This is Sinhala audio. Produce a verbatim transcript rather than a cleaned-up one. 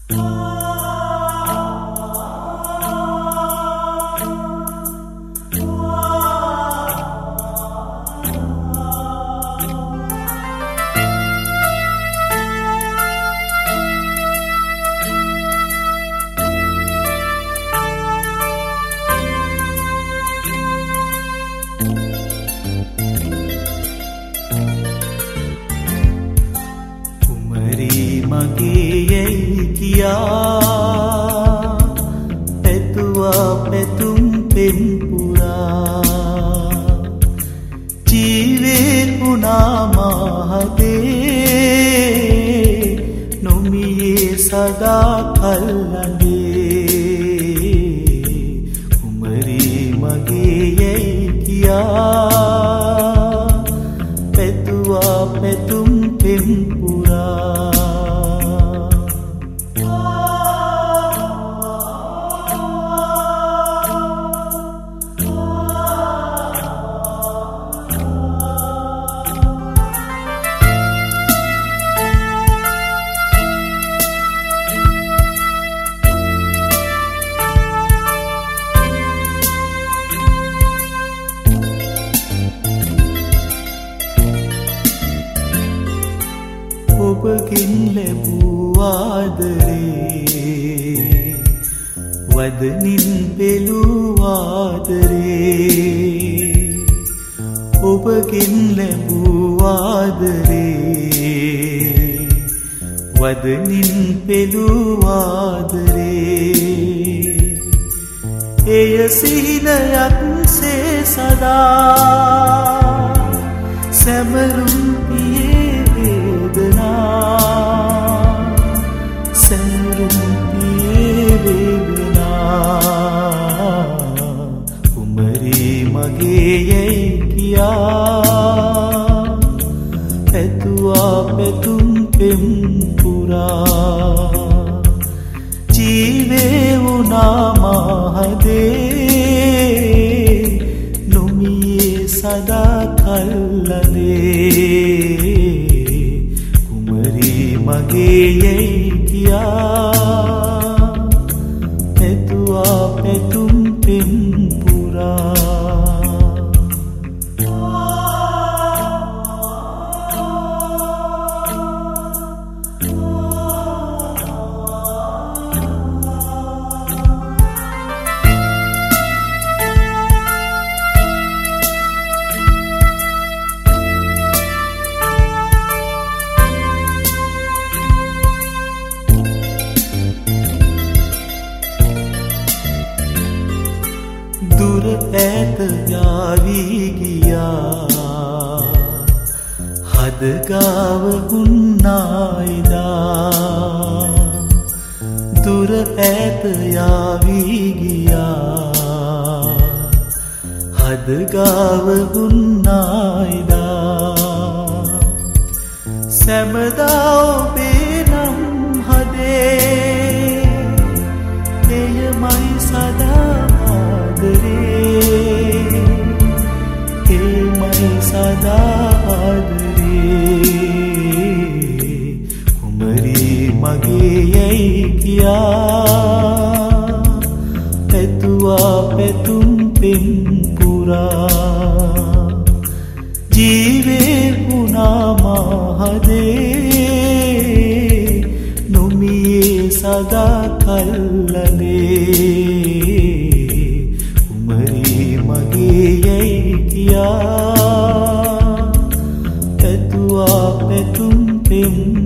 ඔබගෙන් ලැබූ ආදරේ වදනින් පෙළූ ආදරේ ඔබගෙන් ලැබූ ආදරේ වදනින් පෙළූ ආදරේ එය සිහිනයක් සේ සදා සැමරුම් පැතුවා පැතුම් පෙම් පුරා ජීවේ වුණා මහදේ නොමියේ සදා කල්ලනේ කුමරී මගේ යැයි කියා පැතුවා පැතුම් පෙම් පුරා දුර ඈත යාවී ගියා හද ගාව හුන්නායිදා දුර ඈත යාවී ගියා හද ගාව හුන්නායිදා සැමදා ඔබේ නම් හදේ එයමයි සදා කුමරී මගේ යැයි කියා පැතුවා පැතුම් පෙම් පුරා ජීවේ වුණා මහදේ නොමියේ සදා කල්ලනේ කුමරී මගේ යැයි කියා පැතුවා පැතුම් පෙම්